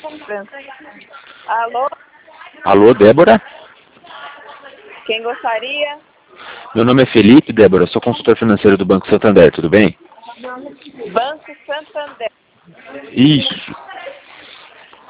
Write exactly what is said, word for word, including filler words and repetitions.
Alô? Alô, Débora? Quem gostaria? Meu nome é Felipe, Débora. Sou consultor financeiro do Banco Santander, tudo bem? Banco Santander. Isso.